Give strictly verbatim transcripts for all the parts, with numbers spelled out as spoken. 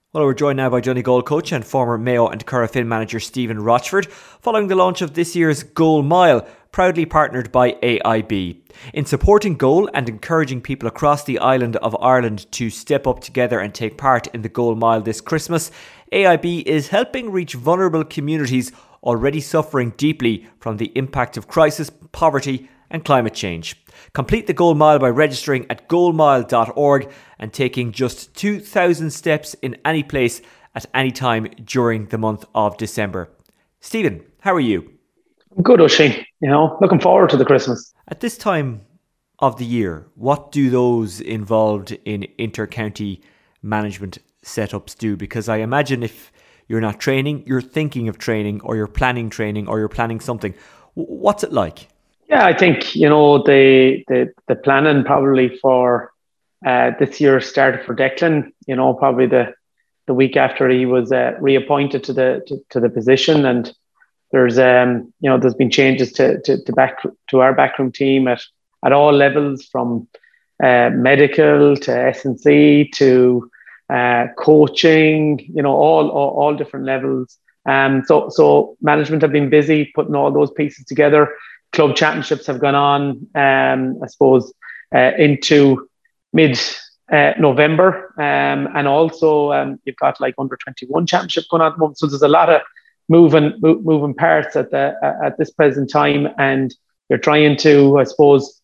Well, we're joined now by Donegal coach and former Mayo and Curra Finn manager Stephen Rochford, following the launch of this year's Goal Mile, proudly partnered by A I B. In supporting goal and encouraging people across the island of Ireland to step up together and take part in the Goal Mile this Christmas, A I B is helping reach vulnerable communities already suffering deeply from the impact of crisis, poverty and climate change. Complete the Goal Mile by registering at goal mile dot org and taking just two thousand steps in any place at any time during the month of December. Stephen, how are you? Good, Oisin. You know, looking forward to the Christmas. At this time of the year, what do those involved in inter-county management setups do? Because I imagine if you're not training, you're thinking of training, or you're planning training, or you're planning something. What's it like? Yeah, I think, you know, the the, the planning probably for uh, this year started for Declan, you know, probably the, the week after he was uh, reappointed to the to, to the position. And there's, um, you know, there's been changes to, to, to back to our backroom team at, at all levels, from uh, medical to S and C to uh, coaching, you know, all, all, all different levels. Um, so, so management have been busy putting all those pieces together. Club championships have gone on, um, I suppose, uh, into mid uh, November, um, and also um, you've got like under twenty-one championship going on at the moment. So there's a lot of moving mo- moving parts at the at this present time, and you're trying to, I suppose,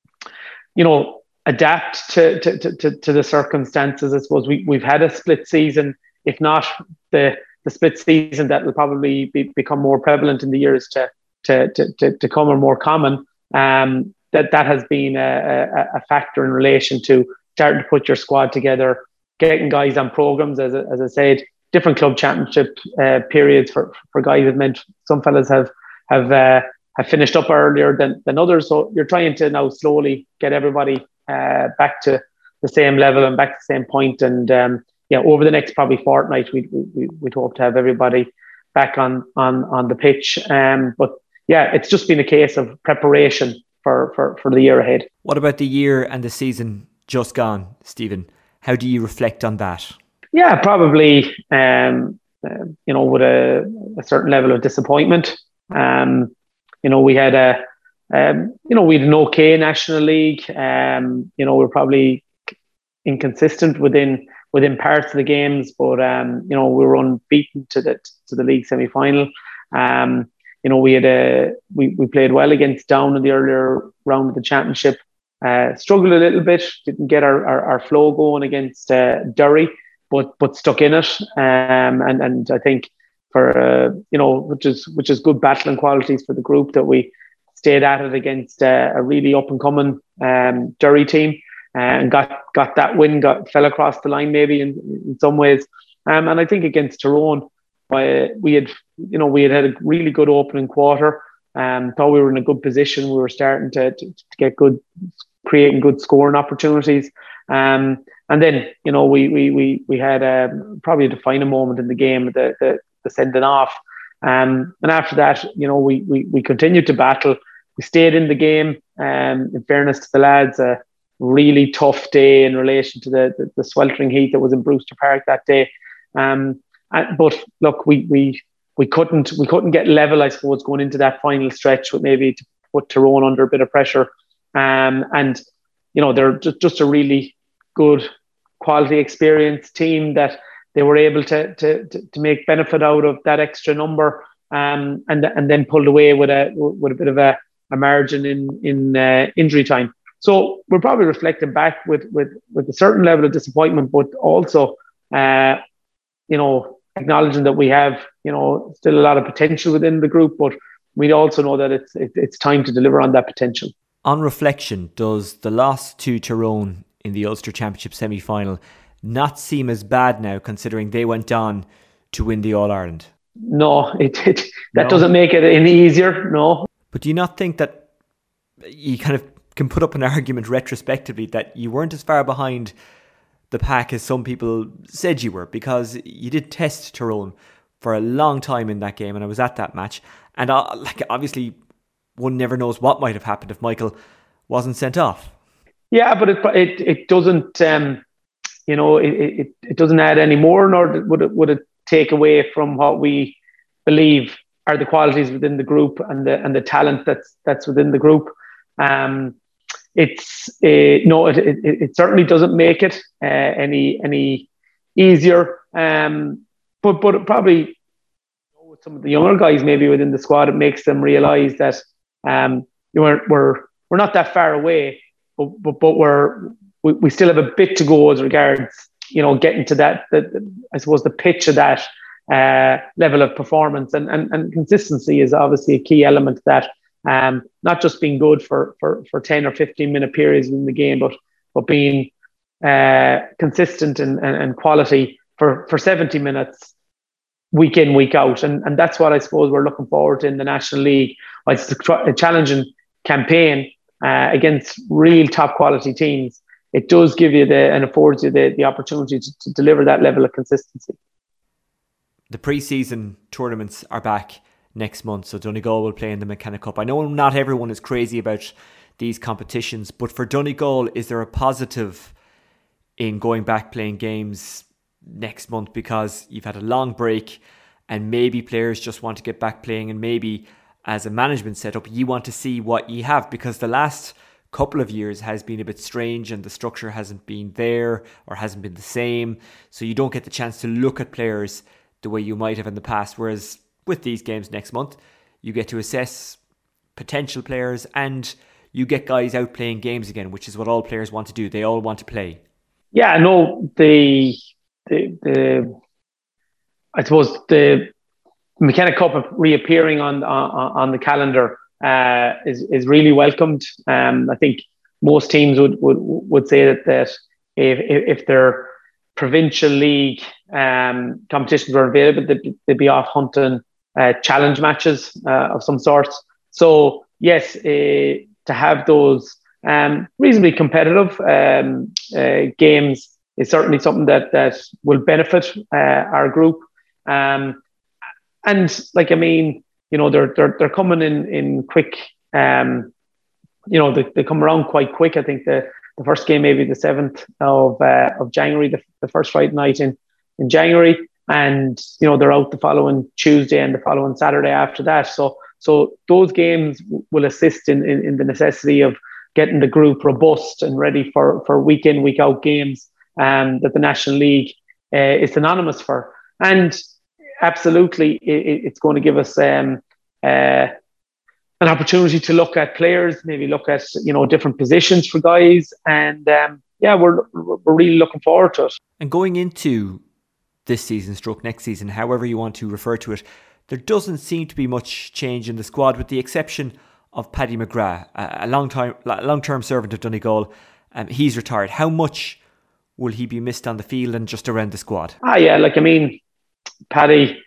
you know, adapt to to to, to the circumstances. I suppose we we've had a split season, if not the the split season that will probably be, become more prevalent in the years to. To, to, to come or more common, um, that that has been a, a, a factor in relation to starting to put your squad together, getting guys on programs. As, as I said, different club championship uh, periods for, for guys have meant some fellas have have uh, have finished up earlier than, than others. So you're trying to now slowly get everybody uh, back to the same level and back to the same point. And um, yeah, over the next probably fortnight, we we we'd hope to have everybody back on on on the pitch. Um, but yeah, it's just been a case of preparation for, for, for the year ahead. What about the year and the season just gone, Stephen? How do you reflect on that? Yeah, probably, um, uh, you know, with a, a certain level of disappointment. Um, you know, we had a, um, you know, we had an okay National League. Um, you know, we're probably inconsistent within within parts of the games, but um, you know, we were unbeaten to the to the league semi final. Um, You know, we had a we, we played well against Down in the earlier round of the championship. Uh, struggled a little bit, didn't get our, our, our flow going against uh, Derry, but but stuck in it. Um, and and I think for uh, you know, which is which is good battling qualities for the group, that we stayed at it against uh, a really up and coming um, Derry team, uh, and got got that win, got fell across the line maybe in, in some ways. Um, and I think against Tyrone, Uh, we had, you know, we had had a really good opening quarter. Um, thought we were in a good position. We were starting to, to, to get good, creating good scoring opportunities. Um, and then, you know, we we we we had um, probably a defining moment in the game, the the, the sending off. Um, and after that, you know, we we we continued to battle. We stayed in the game. Um, in fairness to the lads, a really tough day in relation to the the, the sweltering heat that was in Brewster Park that day. Um, Uh, but look, we we we couldn't we couldn't get level, I suppose, going into that final stretch, with maybe to put Tyrone under a bit of pressure. Um, and you know, they're just, just a really good quality, experienced team that they were able to to to, to make benefit out of that extra number, um, and and then pulled away with a with a bit of a, a margin in in uh, injury time. So we're probably reflecting back with with with a certain level of disappointment, but also, uh, you know, acknowledging that we have, you know, still a lot of potential within the group, but we also know that it's it, it's time to deliver on that potential. On reflection, does the loss to Tyrone in the Ulster Championship semi-final not seem as bad now, considering they went on to win the All-Ireland? No, it, it that No. doesn't make it any easier, no. But do you not think that you kind of can put up an argument retrospectively that you weren't as far behind the pack as some people said you were, because you did test Tyrone for a long time in that game, and I was at that match, and uh, like obviously one never knows what might have happened if Michael wasn't sent off. Yeah, but it it, it doesn't um, you know, it, it, it doesn't add any more, nor would it, would it take away from what we believe are the qualities within the group and the and the talent that's that's within the group. Um, it's uh, no, it, it, it certainly doesn't make it uh, any any easier. Um, but but it probably, you know, with some of the younger guys maybe within the squad, it makes them realise that um, you know, we're we're we're not that far away, but but, but we're we, we still have a bit to go as regards, you know, getting to that, the, the, I suppose, the pitch of that uh, level of performance, and, and and consistency is obviously a key element of that. Um, not just being good for for for ten or fifteen minute periods in the game, but but being uh, consistent and, and, and quality for, for seventy minutes week in, week out. And, and that's what I suppose we're looking forward to in the National League. It's a challenging campaign uh, against real top quality teams. It does give you the and affords you the, the opportunity to, to deliver that level of consistency. The pre-season tournaments are back next month, so Donegal will play in the McKenna Cup. I know not everyone is crazy about these competitions, but for Donegal, is there a positive in going back playing games next month, because you've had a long break and maybe players just want to get back playing, and maybe as a management setup you want to see what you have, because the last couple of years has been a bit strange and the structure hasn't been there or hasn't been the same, so you don't get the chance to look at players the way you might have in the past, whereas with these games next month you get to assess potential players and you get guys out playing games again, which is what all players want to do. They all want to play. Yeah, no, the the, the I suppose the McKenna Cup reappearing on on, on the calendar uh, is is really welcomed. Um, I think most teams would would, would say that that if if their provincial league um, competitions were available, they'd, they'd be off hunting uh, challenge matches uh, of some sort. So yes, uh, to have those um, reasonably competitive um, uh, games is certainly something that that will benefit uh, our group. Um, and like, I mean, you know, they're they're they're coming in in quick. Um, you know, they, they come around quite quick. I think the, the first game maybe the seventh of uh, of January, the, the first Friday night in in January, and you know they're out the following Tuesday and the following Saturday after that. So so those games will assist in in, in the necessity of getting the group robust and ready for for week in, week out games um, that the National League uh, is synonymous for. And absolutely, it, it's going to give us um, uh, an opportunity to look at players, maybe look at, you know, different positions for guys, and um, yeah, we're we're really looking forward to it. And going into this season, stroke next season, however you want to refer to it, there doesn't seem to be much change in the squad, with the exception of Paddy McGrath, a long time, long term servant of Donegal. Um, he's retired. How much will he be missed on the field and just around the squad? Ah, yeah, like I mean, Paddy,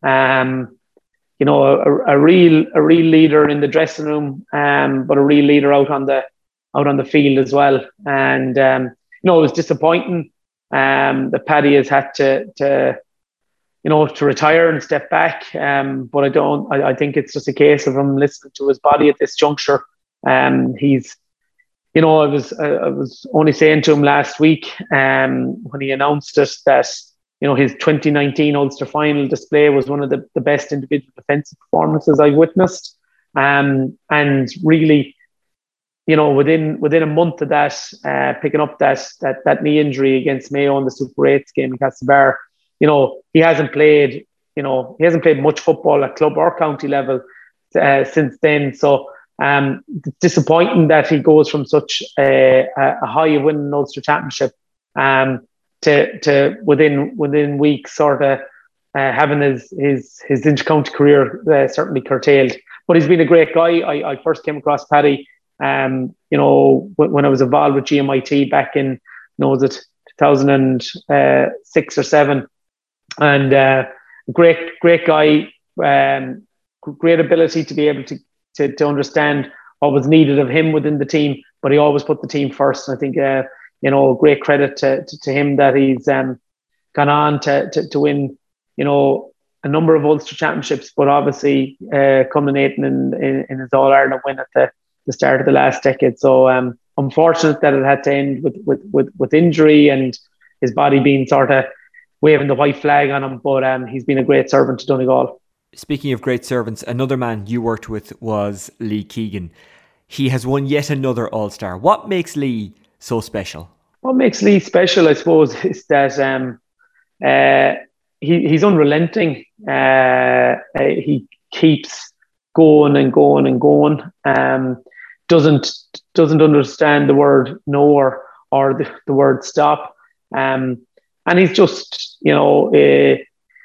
um, you know, a, a real a real leader in the dressing room, um, but a real leader out on the out on the field as well. And um, you know, it was disappointing um, that Paddy has had to to you know to retire and step back. Um, but I don't. I, I think it's just a case of him listening to his body at this juncture. Um, he's, you know, I was I was only saying to him last week um, when he announced it that, you know, his twenty nineteen Ulster final display was one of the, the best individual defensive performances I've witnessed. Um, and really, you know, within within a month of that, uh, picking up that that that knee injury against Mayo in the Super eights game in Castlebar, you know, he hasn't played, you know, he hasn't played much football at club or county level uh, since then. So um, it's disappointing that he goes from such a, a high of winning Ulster Championship um, to to within within weeks sort of uh, having his his his intercounty career uh, certainly curtailed. But he's been a great guy. I, I first came across Paddy, um, you know, when, when I was involved with G M I T back in, you know, was it two thousand six or seven, and uh, great great guy, um, great ability to be able to, to to understand what was needed of him within the team, but he always put the team first. And I think uh, you know, great credit to, to, to him that he's um, gone on to, to to win, you know, a number of Ulster Championships, but obviously uh, culminating in, in, in his All-Ireland win at the, the start of the last decade. So um, unfortunate that it had to end with, with, with, with injury, and his body being sort of waving the white flag on him. But um, he's been a great servant to Donegal. Speaking of great servants, another man you worked with was Lee Keegan. He has won yet another All-Star. What makes Lee so special? What makes Lee special, I suppose, is that um, uh, he, he's unrelenting. Uh, uh, he keeps going and going and going. Um, doesn't doesn't understand the word no or, or the, the word stop. Um, and he's just, you know, uh,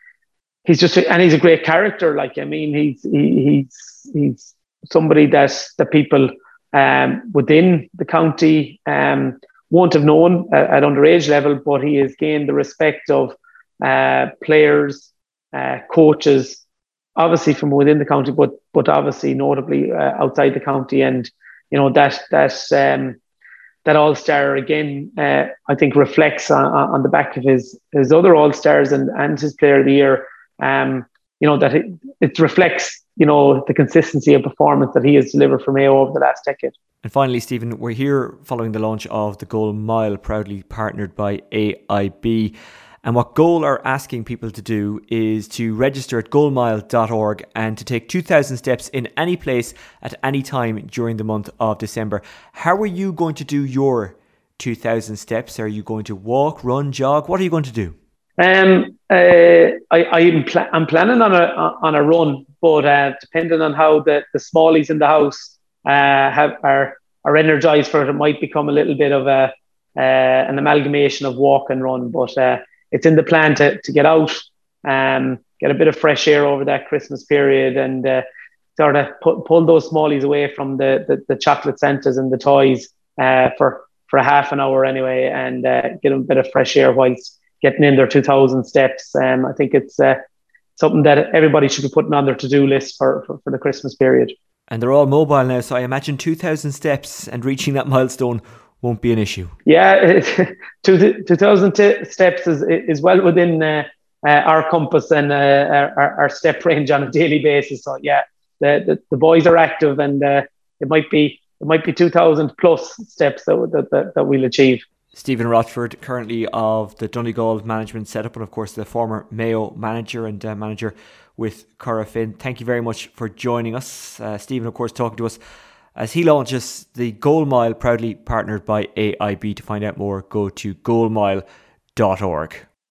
he's just, and he's a great character. Like, I mean, he's he, he's he's somebody that the people um, within the county um, won't have known at, at underage level, but he has gained the respect of uh, players, uh, coaches, obviously from within the county, but but obviously notably uh, outside the county. And you know that that um, that All-Star again, uh, I think reflects on, on the back of his his other All-Stars and and his Player of the Year. Um, you know that it, it reflects, you know, the consistency of performance that he has delivered for Mayo over the last decade. And finally, Stephen, we're here following the launch of the Goal Mile, proudly partnered by A I B. And what Goal are asking people to do is to register at goal mile dot org and to take two thousand steps in any place at any time during the month of December. How are you going to do your two thousand steps? Are you going to walk, run, jog? What are you going to do? Um, uh, I, I'm, pl- I'm planning on a on a run, but uh, depending on how the, the smallies in the house uh, have are are energized for it, it might become a little bit of a uh, an amalgamation of walk and run. But uh, it's in the plan to to get out, um, get a bit of fresh air over that Christmas period, and uh, sort of put, pull those smallies away from the the, the chocolate Santas and the toys uh, for for a half an hour anyway, and uh, get them a bit of fresh air whilst getting in their two thousand steps. Um, I think it's uh, something that everybody should be putting on their to-do list for, for, for the Christmas period. And they're all mobile now, so I imagine two thousand steps and reaching that milestone won't be an issue. Yeah, two thousand t- steps is is well within uh, uh, our compass and uh, our, our step range on a daily basis. So yeah, the the, the boys are active, and uh, it might be it might be two thousand plus steps that that, that, that we'll achieve. Stephen Rochford, currently of the Donegal management setup, and of course the former Mayo manager and uh, manager with Curra Finn. Thank you very much for joining us. Uh, Stephen, of course, talking to us as he launches the Goal Mile, proudly partnered by A I B. To find out more, go to goal mile dot org.